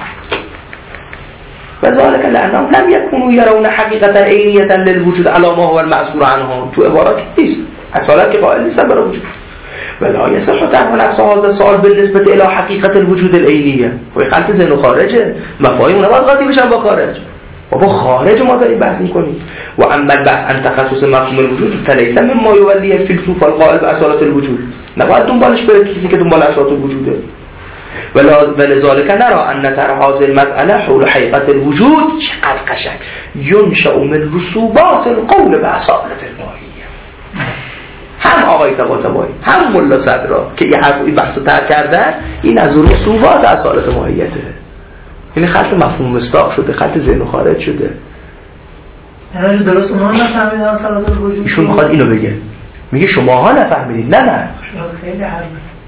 و ذلك لانهم لم يكونوا يرون حقیقتا عینیه للوجود على ما هو المأثور عنه. تو عبارات نیست اصلا که قائل نیستن برای وجود ولا يصح تنبيه نفس هذا السؤال بالنسبه الى حقیقت الوجود العینیه و خلط ذهن و خارجه مفاهیم نباید قاطی بشن با خارج و با خارج ما داریم بحث میکنیم. و اما البحث عن تخصص مفهوم الوجود فليس مما يولي الفيلسوف القائل باصالة الوجود، نباید دنبالش بره کسی که دنبال اصالت الوجوده. ولذلك نرى ان طرح هذه المسألة حول حقیقت الوجود چقدر قشنگ ينشأ من رسوبات القول باصالة الماهیه. هم آقای طباطبایی هم ملا صدرا که این بحثو ترک کردن، این از رسوبات اصالت ماهیته. یعنی خط مفهوم مصداق شده، خط ذهن خارج شده. یعنی درست اونها نفهمیدن اصالت الوجود. ایشون میخواد اینو بگه، میگه شماها نفهمیدید. نه خیلی حرف.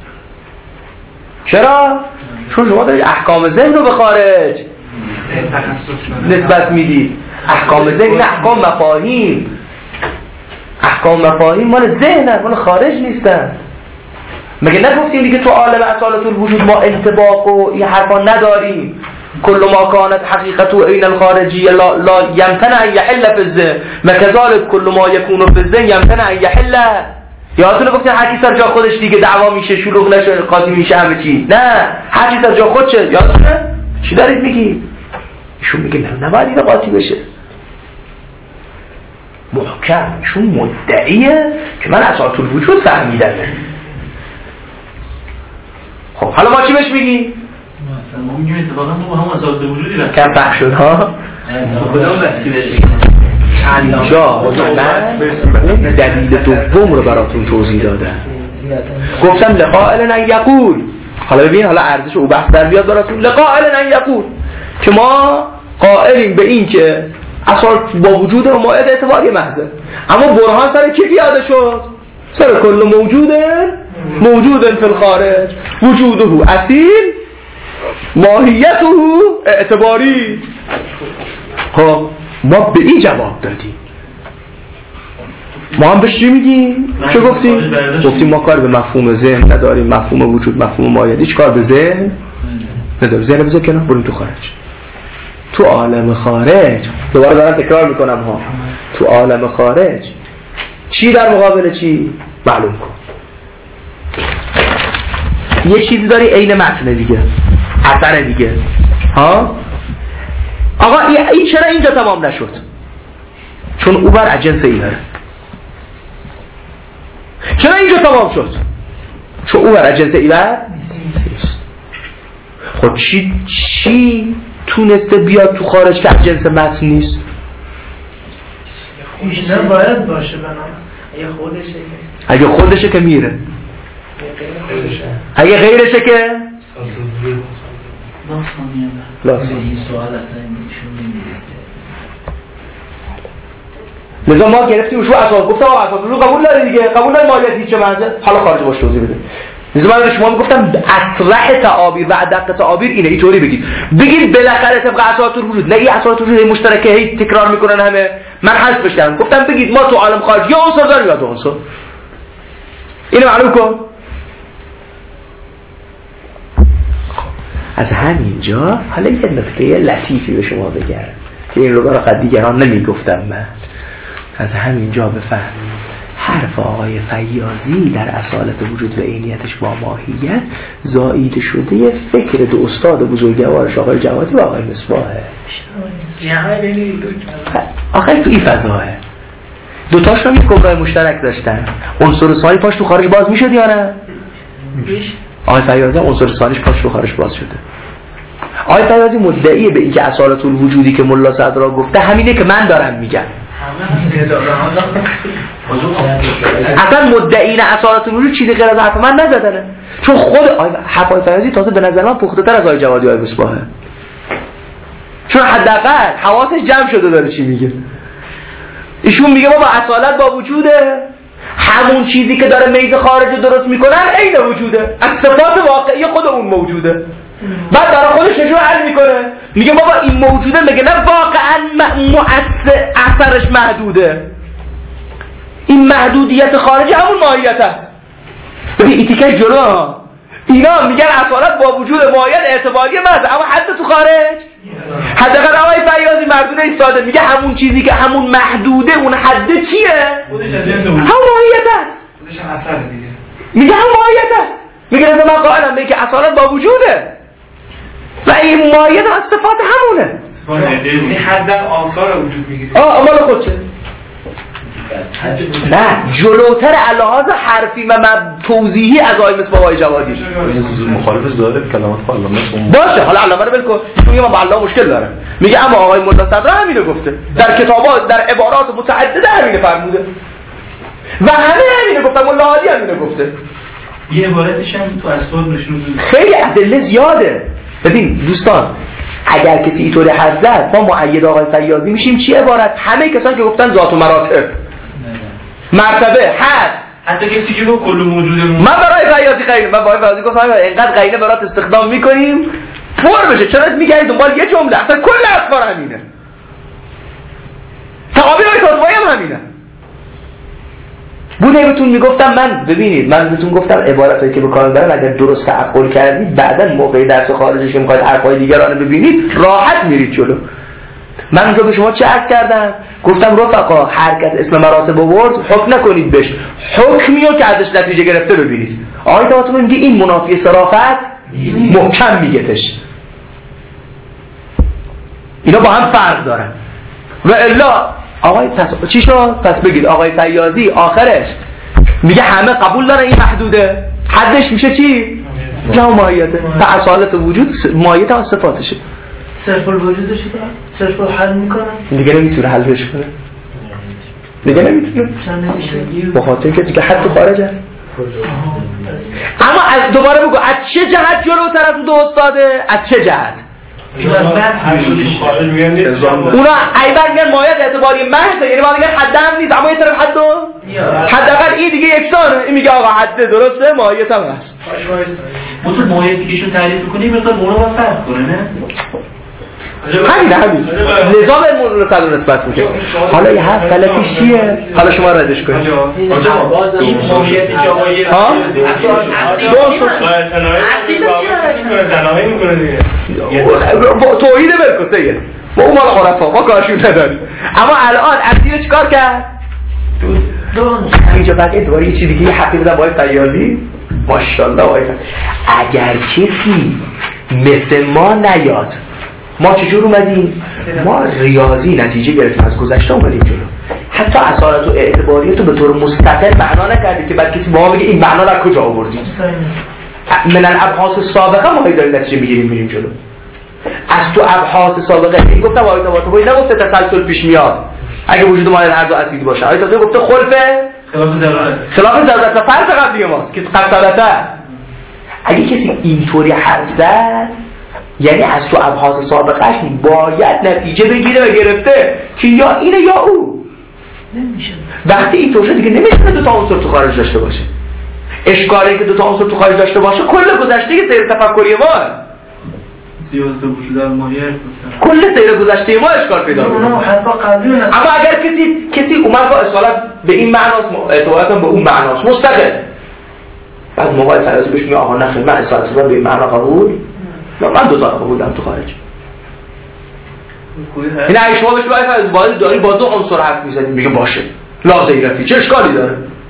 چرا؟ چون شما دارید احکام ذهن رو به خارج نسبت میدید. احکام ذهن نه احکام مفاهیم. احکام مفاهیم مال ذهن، مال خارج نیستن. مگه نگفتیم دیگه تو عالم اصالت الوجود ما انطباق و این حرفا نداریم؟ کل ما کانت حقیقت عین الخارجی لا یمتنع ان یحل فی الذهن وکذالک کل ما یکون فی الذهن یمتنع ان یحل. یادتونه گفتین هر کی سر جا خودش دیگه دعوا میشه، شلوغ نشه، قاضی میشه، همه چی. نه، هر کی سر جا خودشه. یادتونه؟ چی دارید میگی؟ ایشون میگه نه نباید این قاطی بشه. محکم ایشون مدعیه که من اصالت الوجود فهمیدم. خب حالا ما چی بهش میگی؟ ما میگیم اتفاقا ما هم اصالت وجودی رفتیم. کم پخش شد ها؟ کدام بحثی بهش میگیم؟ اینجا من دلیل دوم رو براتون توضیح دادم. گفتم لقائل ان یقول. حالا ببین حالا ارزش او بحث در بیاد براتون. لقائل ان یقول که ما قائلیم به این که اصلا با وجود مائد اعتباری محضه، اما برهان سر کی پیاده شد؟ سر کل موجود فی الخارج وجوده اصیل ماهیته اعتباری. خب ما به این جواب دادیم. ما هم بهش چی میگیم؟ چه گفتیم؟ گفتیم ما کار به مفهوم ذهن نداریم، مفهوم وجود، مفهوم ماهیت، هیچ کار به ذهن نداریم. ذهن بذار کنار، بریم تو خارج. تو عالم خارج، دوباره دارم تکرار میکنم ها، تو عالم خارج چی در مقابل چی؟ معلوم کن. یه چیزی داری عین متن دیگه، اثر دیگه. ها؟ آقا این چرا اینجا تمام نشد؟ چون او بر اجنس اینه. چرا اینجا تمام شد؟ چون او بر اجنس اینه. خب چی تونسته بیاد تو خارج که جنس متن نیست؟ ایشون باید باشه بنام. اگه خودشه که میره. اگه غیرشه که این سوال اصلا ایشون نمیرسه. لذا ما گرفتیم شو اساس گفتم آقا اساس رو قبول داری دیگه، قبول داری مالیات هیچ منزه. حالا خارج باش توضیح بده. لذا من به شما میگفتم اصلح تعابیر و ادق تعابیر اینه، اینطوری بگید بالاخره طبق اساس الوجود. نه این اساس الوجود مشترکه هی تکرار میکنن همه، من حذفش کردم. گفتم بگید ما تو عالم خارج یا عنصر داریم یا دو عنصر. اینو معلوم کن. از همینجا حالا یه نکته لطیفی به شما بگم که این رو برای دیگران نمیگفتم من. از همینجا بفهمید حرف آقای فیاضی در اصالت وجود و عینیتش با ماهیت زائیده شده فکر دو استاد بزرگوارش آقای جوادی و آقای مصباحه. آخه تو این فضاه دوتاش هم یک کبرای مشترک داشتن. عنصر ثانی پاش تو خارج باز میشد یا نه؟ آقای فیاضی عنصر ثانیش پاش تو خارج باز شده. آقای فیاضی مدعیه به اینکه اصالت الوجودی که ملا صدرا گفته همینه که من دارم میگم. اصلا مدعین اصالت الوجود چیزی غیر از حرف من نزدنه، چون خود حرفای فیاضی تازه به نظر من پخته تر از آقای جوادی و آقای مصباحه، چون حداقل حواسش جمع شده داره چی میگه. ایشون میگه بابا اصالت با وجوده، همون چیزی که داره میز خارج درست میکنن عین وجوده، از صفات واقعی خود اون موجوده. بعد داره خودش نشون حل میکنه، میگه بابا این موجوده، میگه نه واقعا مؤثر اثرش محدوده، این محدودیت خارجی همون ماهیت هست. ببین این تیکه جلو ها اینا میگن اصالت با وجود ماهیت اعتباری محض، اما حد تو خارج حداقل آقای فیاضی مردونه ایستاده میگه همون چیزی که همون محدوده اون حده چیه؟ همون ماهیت هست. میگه همون ماهیت هست. میگه رضا من قائلم به که اصالت با وجوده و این ماهیت از صفات همونه. این حد آثار وجود میگیره. مال خودشه. نه جلوتر علاوه حرفی و توضیحی از آقای مصباح و آقای جوادی. مخالف ظاهر کلمات علامه باشه. حالا علامه رو بلکن، میگه من با علامه مشکل دارم. میگه اما آقای ملا صدرا همینو گفته، در کتابات در عبارات متعدده همینو فرموده و همینو گفته، ملا عالی همینو گفته. یه عبارتش هم تو اسباب نشون میده. خیلی ادله زیاده. ببین دوستان اگر کسی اینطوری حرف زد ما مؤید آقای فیاضی میشیم چی عبارت؟ همه کسانی که گفتن ذات و مراتب مرتبه حد، حتی کسی که گفت کل موجود من برای فیاضی قرینه، من برای فیاضی گفتم اینقدر قرینه برات استخدام میکنیم پر بشه، چرا میگردید دنبال یه جمله؟ اصلا کل اسفار همینه، تقابل های تاطبایی هم همینه. بوده بهتون میگفتم من، ببینید من بهتون گفتم عبارتایی که به کار میبرن اگر درست تعقل کردید بعداً موقع درس خارجی که میخواید حرفای دیگران ببینید راحت میرید جلو. من اونجا به شما چه عرض کردم؟ گفتم رفقا هر کس اسم مراتب آورد حکم نکنید بهش، حکمیو که ازش نتیجه گرفته ببینید. آقای طاطمی میگه این منافی صرافت محکم میگهش، اینا با هم فرق دارن و الا آقای چی شد؟ پس بگید آقای فیاضی آخرش میگه همه قبول دارن این محدوده، حدش میشه چی؟ نه ماهیته، اصالت وجود ماهیت هم صفاتشه. صرف الوجودش صرف رو حل میکنن دیگه نمیتونه حلش کنه، دیگه نمیتونه به خاطر اینکه دیگه حد تو خارج هست. اما از دوباره بگو از چه جهت جلوتر از دو استاده؟ از چه جهت؟ اونا ایبر میگن ماهیت اعتباری محض، یعنی ما میگن حد هم نیست، اما یه طرف حد حداقل این دیگه یکسانه، این میگه آقا حد درسته ماهیت هم هست. ما تو ماهیتی که شون تعریف میکنیم مثلا مونا با فرق کنه نه؟ همین نظام علم صدر نسبت میشه. حالا یه حرف غلطی چیه؟ حالا شما ردش کنید. این ماهیتی که آقای توحید برکسه با اون مال خرافا ما کارشون نداریم. اما الان اصلی چیکار کرد؟ اینجا بعد ادواری یه چی دیگه یه حقی بودن باید فیاضی ماشاءالله باید. اگر کسی مثل ما نیاد، ما چجور اومدیم؟ ما ریاضی نتیجه گرفتیم از گذشته اومدیم جلو، حتی اصالت و اعتباریت رو به طور مستقل معنا نکردیم که بعد کسی با ما بگه این معنا رو کجا آوردیم. من الابحاث سابقه ما داریم نتیجه میگیریم میریم جلو. از تو ابحاث سابقه این گفتم آیت طباطبایی نگفته تسلسل پیش میاد اگه وجود ما هر دو اسیدی باشه، آیت طباطبایی گفته خلاف ضرورت و فرض قبلی ماست که قصدته. اگه کسی اینطوری حرف زد یعنی از تو ابحاث سابقهش باید نتیجه بگیره و گرفته که یا اینه یا او. نمیشه. وقتی این طور شد دیگه نمیشه دو تا عنصر تو خارج داشته باشه. اشکالی که دو تا عنصر تو خارج داشته باشه کل گذشته سیر تفکری ما، زیاده وجود ماهیت کل سیر گذشته ما اشکال پیدا می‌کنه. اما اگر کسی اومد با اصالت به این معناست، اعتباراتم به اون معناست مستقل، بعد موقع فراز بهش میگه آها نه من اصالت به این معنا قبول، من دو تا قبول دارم تو خارج. این اگه شما بهش باید داری با دو عنصر حرف میزنید میگه باشه لازم رفتی چه اشکالی داره؟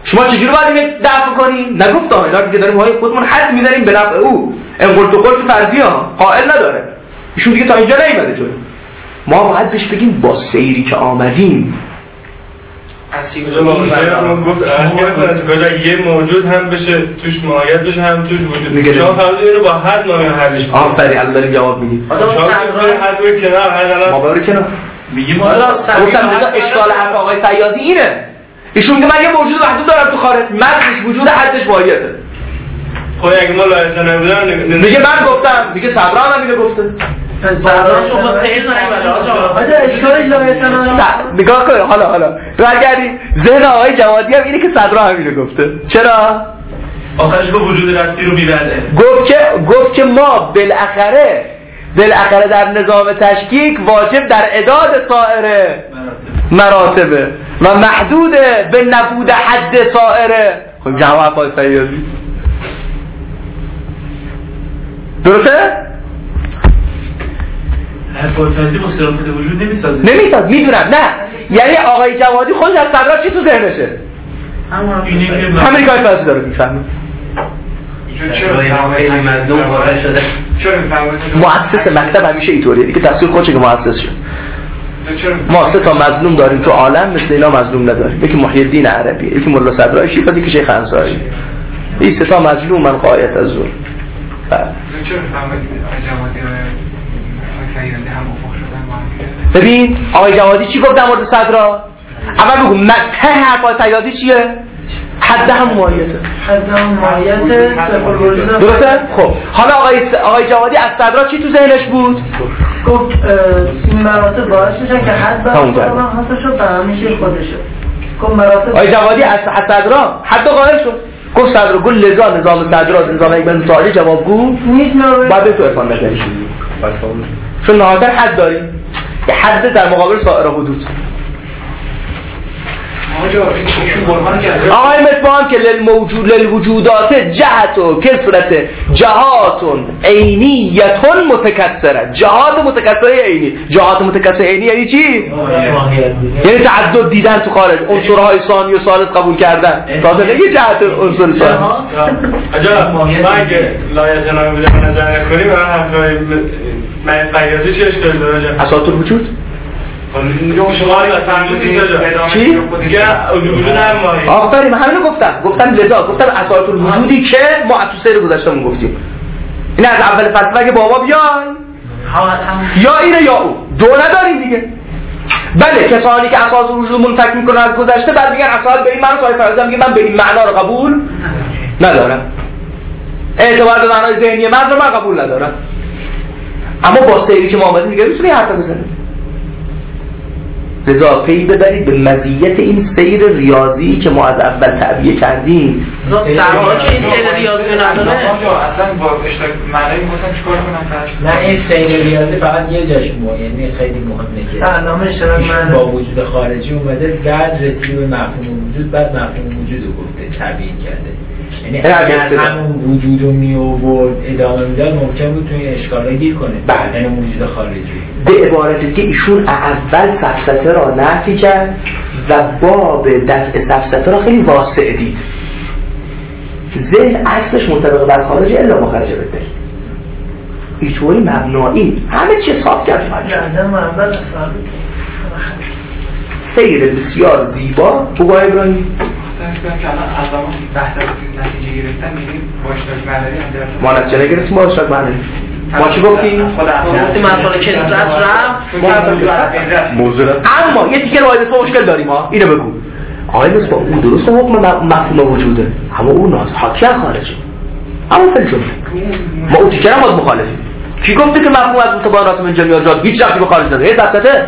شما چجوری باید اینو دفع کنی؟ نگفت اینا دیگه داریم های خودمون حد می‌ذاریم به نفع او. این قلت و قلت فرضی ها قائل نداره. ایشون دیگه تا اینجا نیومده جلو. ما باید بهش بگیم با سیری که آمدیم یه موجود هم بشه توش ماهیت بشه هم توش وجود. شما فرض اینو با حد نامه حلش کنید. آفرین الان داریم جواب میدیم. ما برای کنار میگیم گفتم اشکال حرف آقای فیاضی اینه. ایشون میگه من یه موجود محدود دارم تو خارج، مدش وجود حدش ماهیته. خب اگه ما لایحه نبودن میگه من گفتم، میگه صبرا هم اینو گفته. صبرا شما خیلی آجا اشکالش لایحه نه. نگاه کن حالا برگردیم ذهن آقای جوادی هم اینه که صبرا هم اینو گفته. چرا؟ آخرش به وجود رسمی رو میبنده. گفت که ما بالاخره در نظام تشکیک واجب در اعداد سایر مراتبه و محدوده به نبود حد سائره. خب جواب آقای فیاضی درسته؟ حرفاتازی مصرفات وجود نمیسازه. میدونم نه یعنی آقای جوادی خودش از صدرا چی تو ذهنشه؟ همین کاری فلسفه داره میفهمه. چرا خیلی مظلوم وارد شده؟ چرا میفهمید؟ مؤسس مکتب همیشه اینطوریه دیگه، تصویر خودشه که مؤسس شد. ما 3 تا مظلوم داریم تو عالم، مثل اینا مظلوم نداریم. یکی محی الدین عربی، یکی مولا صدرای شیخ، یکی شیخ انصاری. این 3 تا مظلوم من قایت از ظلم. چرا میفهمید جوادی فیاضی هم موافق شدن با هم؟ ببین آقای جوادی چی گفت در مورد صدرا؟ اول بگو ته حرفای فیاضی چیه؟ حد هم ماهیته. حد هم ماهیته درسته؟ خب حالا آقای جوادی از صدرا چی تو ذهنش بود؟ گفت این مراتب باعث میشن که حد برای حاصل شد به همیشه خودشه. گفت مراتب آقای جوادی از صدرا حد قائل شد. گفت صدرا گل لذا نظام صدرا نظام ابن سالی جوابگو نیست. بعد به تو افان نکنی چون نهایتا حد داریم یه حد در مقابل سائر حدود. آقای مصباح که للوجودات جهت و کسرت جهات عینیتون متکثره. جهات متکثره عینی. جهات متکثره عینی یعنی چی؟ یعنی تعدد دیدن تو خارج، عنصرهای ثانی و ثالث قبول کردن. تازه نگه جهت عنصر ثانی. آجا ما اگه لایحه جنابی بوده نظر نکنیم من فیاضی چه اشکالی داره؟ اساطیر وجود شما چی؟ وجود هم ماهی. آفرین من همینو گفتم لذا گفتم اساطیر الوجودی که ما تو سیر گذشتمون گفتیم. این از اول فلسفه اگه بابا بیاین یا اینه یا او، دو نداریم دیگه. بله کسانی که اساس وجود منفک میکنن از گذشته بعد میگن اساس به این معنی صاحب فرض میگه من به این معنا رو قبول ندارم، اعتبار به معنای ذهنی من رو من قبول ندارم. اما با سیری که ما اومدیم دیگه میتونی حرف بزنیم. لذا پی ببرید به مزیت این سیر ریاضی که ما از اول تعبیه کردیم. درها که این سیر ریاضی نداره اصلا با اشتراک معنی می‌خواستم چیکار کنم؟ نه این سیر ریاضی فقط یه جاش یعنی خیلی مهمه که علامه اشتراک معنی با وجود خارجی اومده بعد رسید به مفهوم وجود، بعد مفهوم وجود رو گفته تعبیه کرده. یعنی اگر همون وجود رو می آورد ادامه میداد ممکن بود توی اشکالا گیر کنه. یعنی وجود خارجی به عبارتی که ایشون اول سفسطه را نفی کرد و باب دفع سفسطه را خیلی واسع دید. ذهن اصلش منطبق بر خارج الا مخرج بده. اینطوری مبنایی همه چی صاف کرد. سیر بسیار زیبا بگاه ابراهیم که الان علامه بحث نتیجه گرفتن میگیم با اشتراک معنوی هم ما نتیجه نگرفتیم با اشتراک معنوی. ما چی گفتیم؟ گفتیم مسئله کسرت رفت موضوع اما یه تیکه وایده تو مشکل داریم ها. اینو بگو آقای مصباح اون درست حکم مفهوم وجوده اما اون حاکی خارجه. اما فل جمله ما اون تیکه هم باز مخالفیم. کی گفته که مفهوم از متباینات من جمعی آزاد هیچ رفتی به خارج نداره؟ یه دستته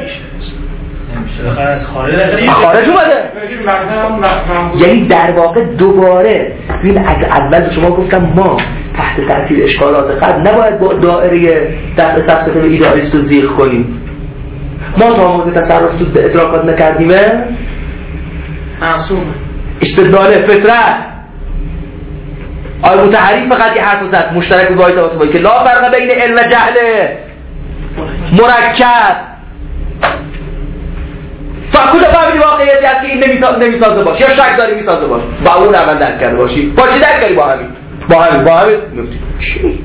خارج اومده. یعنی در واقع دوباره این از اول شما گفتم ما تحت تاثیر اشکالات خود نباید با دائره دفع سفسطه به ایدئالیست رو زیغ کنیم. ما تا موقع تصرف تو به ادراکات نکردیمه معصومه استدلال فطرت آیا متحریف فقط یه حرف زد مشترک به باید تواتبایی که لا فرق بین علم و جهل مرکب کجا فهمیدی واقعیتی هست که این نمیسازه باش یا شک داری میسازه باش؟ با اون اول درک کرده باشی. با چی درک کردی؟ با همین چی؟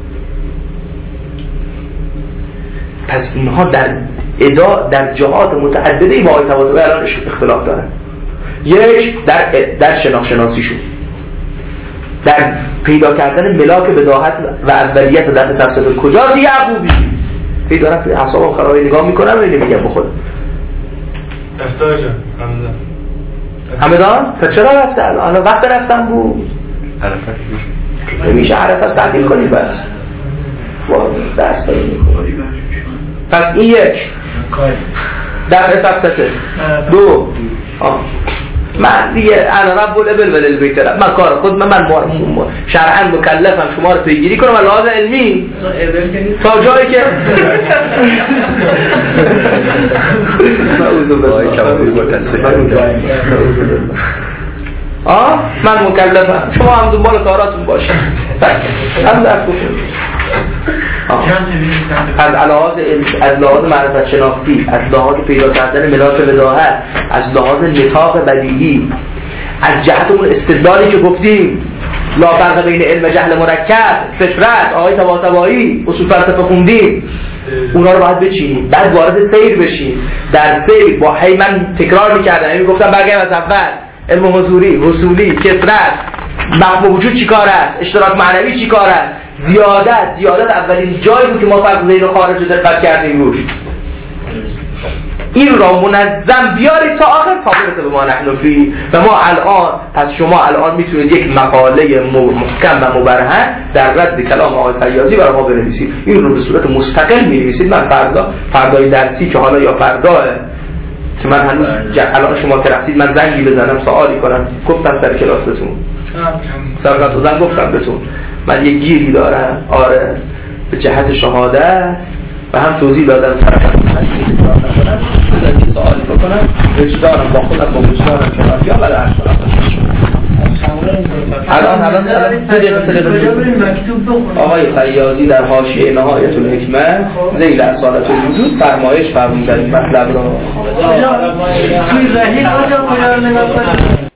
پس اینها در جهات متعددی با آیه طباطبایی الان اختلاف دارن. یک در شناسیشون، در پیدا کردن ملاک بداهت و اولیت در تفسیر کجاست یعقوبی که دارن توی اعصابم خرابی نگاه میکنم و نمیگم بخودم افتار جان همدان تا چرا رفته الان وقت رفتم بود میشه عرفت تعدیل کنید بس درس داریم. پس این یک در سبتته. دو من دیگه انا رب الابل والبیت من کار خود من شرعا مکلفم شما رو پیگیری کنم و لحاظ علمی تا جایی که من مکلفم شما هم دنبال کاراتون باشید هم در از لحاظ معرفت شناختی، از لحاظ پیدا کردن ملاک بداهت، از لحاظ نطاق بدیهی، از جهت اون استدلالی که گفتیم لا فرق بین علم جهل مرکب، فطرت، آیه طباطبایی، اصول فلسفه خوندیم، اونا رو باید بچینیم، بعد وارد سیر بشیم. در سیر با هی من تکرار میکردم میگفتم برگردیم از اول، علم حضوری، وصولی، کثرت، مفهوم وجود چی کار است، اشتراک معنوی چی کار است، زیادت اولین جایی بود که ما فرق بین خارج رو دقت کردیم روش. این را منظم بیارید تا آخر ثابت به ما نحن فی. و ما الان پس شما الان میتونید یک مقاله محکم و مبرهن در رد کلام آقای فیاضی برای ما بنویسید. این رو به صورت مستقل می‌نویسید. من فردای درسی که حالا یا فردا که من هنوز الان شما که رفتید من زنگی بزنم سوالی کنم، گفتم سر کلاس بهتون سرقت زنگ گفتم بهتون من یک گیری دارم آره به جهت شهادت و هم توضیح دادم سرقت بزنم که سوالی بکنم وجدانم با خودم با وجدانم شناسی ها و در الان آقای فیاضی در حاشیه نهایت الحکمه ذیل اصالت الوجود فرمایش فرمودن این مطلب را